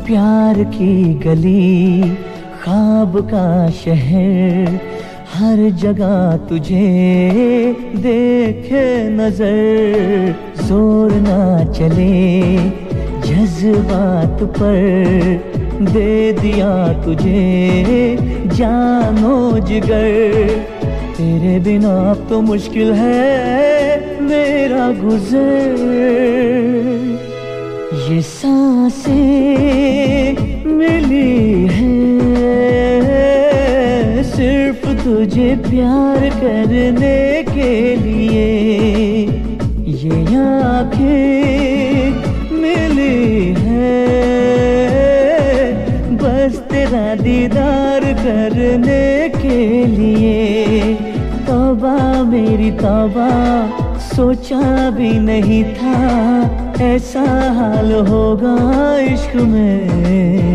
प्यार की गली, ख्वाब का शहर, हर जगह तुझे देखे नजर। जोर ना चले जज्बात पर, दे दिया तुझे जानो जिगर। तेरे बिना अब तो मुश्किल है मेरा गुजर। ये सांसें मिली है सिर्फ तुझे प्यार करने के लिए। ये आँखें मिली है बस तेरा दीदार करने के लिए। तौबा मेरी तौबा, सोचा भी नहीं था ऐसा हाल होगा इश्क में।